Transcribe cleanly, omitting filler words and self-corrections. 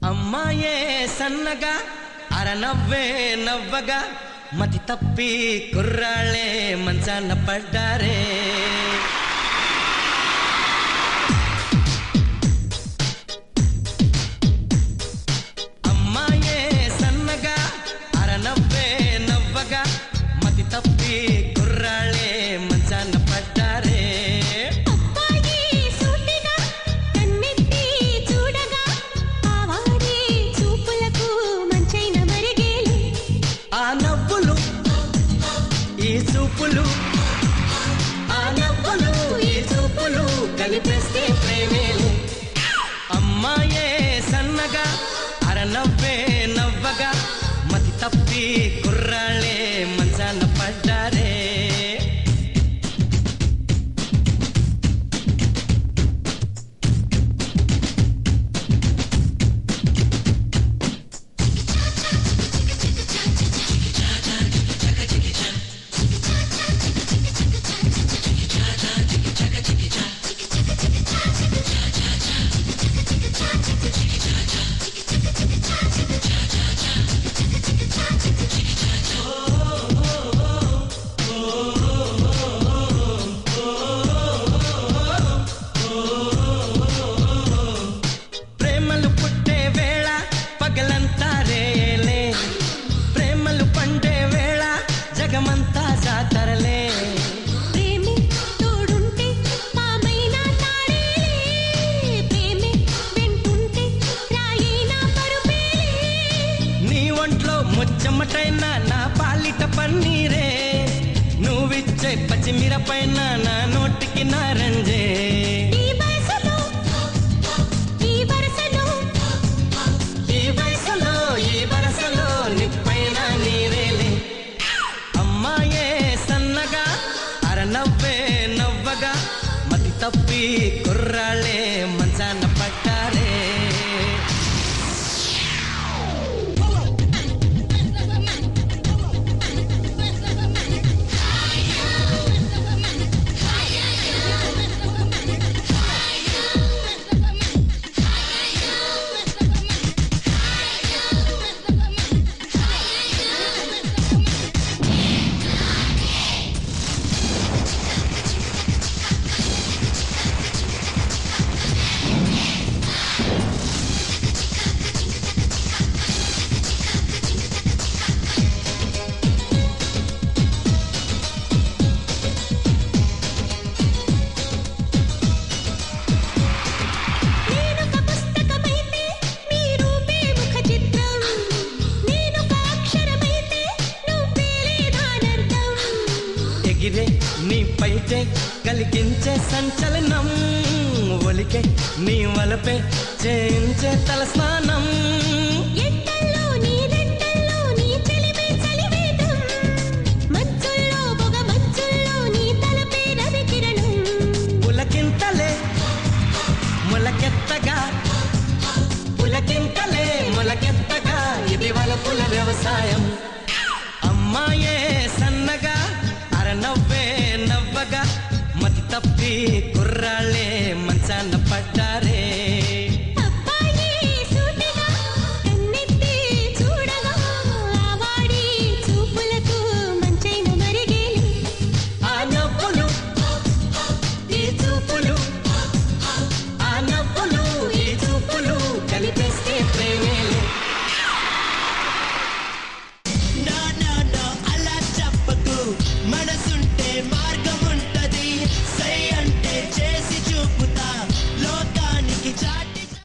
అమ్మాయే సన్నగా అరనవ్వే నవ్వగా మతి తప్పి కుర్రాళ్ళే మంచాన పడ్డారే. అమ్మాయే సన్నగా అరనవ్వే నవ్వగా మతి తప్పి కుర్రాళ్ళే మంచాన పడ్డారే. కలిపేస్తే ప్రేమేలే. అమ్మాయే సన్నగా అరనవ్వే నవ్వగా మతి తప్పి కుర్రాళ్ళే మంచాన పడ్డారే. ముచ్చమటైనా నా పాలిట పన్నీరే, నువ్విచ్చే పచ్చిమిరపైన నా నోటికి నారంజే. ఈ వయసులో నిప్పైన నీరేలే. అమ్మాయే సన్నగా అరనవ్వే నవ్వగా మతి తప్పి కుర్రాళ్ళే మంచాన పడ్డారే. నీ పైటే కలిగించే సంచలనం, ఒలికే నీ వలపే చేయించే తల స్నానం. పులకింతలే మొలకెత్తగా ఇది వలపుల వ్యవసాయం. అమ్మాయే సన్నగా అరనవ్వే నవ్వగా మతి తప్పి